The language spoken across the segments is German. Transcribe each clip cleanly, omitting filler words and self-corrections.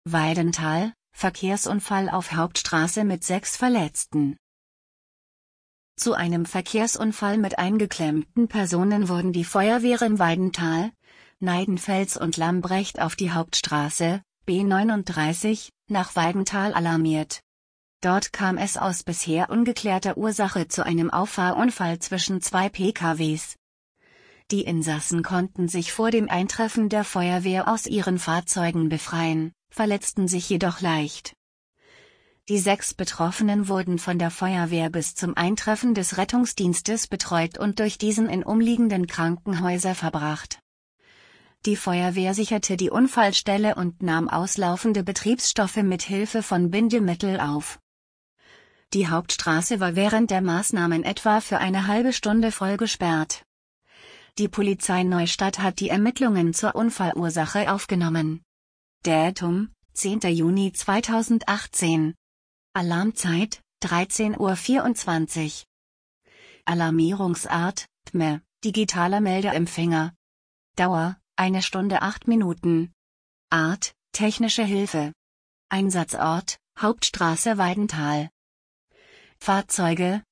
Weidenthal, Verkehrsunfall auf Hauptstraße mit 6 Verletzten. Zu einem Verkehrsunfall mit eingeklemmten Personen wurden die Feuerwehren Weidenthal, Neidenfels und Lambrecht auf die Hauptstraße, B39, nach Weidenthal alarmiert. Dort kam es aus bisher ungeklärter Ursache zu einem Auffahrunfall zwischen 2 PKWs. Die Insassen konnten sich vor dem Eintreffen der Feuerwehr aus ihren Fahrzeugen befreien, verletzten sich jedoch leicht. Die 6 Betroffenen wurden von der Feuerwehr bis zum Eintreffen des Rettungsdienstes betreut und durch diesen in umliegenden Krankenhäuser verbracht. Die Feuerwehr sicherte die Unfallstelle und nahm auslaufende Betriebsstoffe mit Hilfe von Bindemittel auf. Die Hauptstraße war während der Maßnahmen etwa für eine halbe Stunde voll gesperrt. Die Polizei Neustadt hat die Ermittlungen zur Unfallursache aufgenommen. Datum: 10. Juni 2018. Alarmzeit: 13:24 Uhr. Alarmierungsart: TME, digitaler Meldeempfänger. Dauer: 1 Stunde 8 Minuten. Art: technische Hilfe. Einsatzort: Hauptstraße Weidenthal. Fahrzeuge: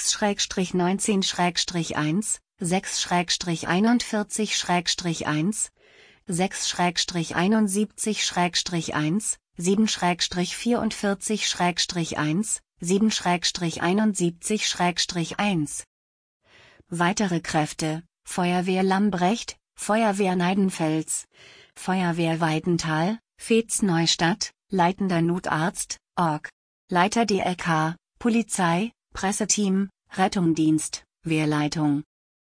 6/19/1, 6/41/1, 6/71/1, 7/44/1, 7/71/1. Weitere Kräfte: Feuerwehr Lambrecht, Feuerwehr Neidenfels, Feuerwehr Weidenthal, Veets Neustadt, leitender Notarzt, Org. Leiter DLK, Polizei, Presseteam, Rettungsdienst, Wehrleitung.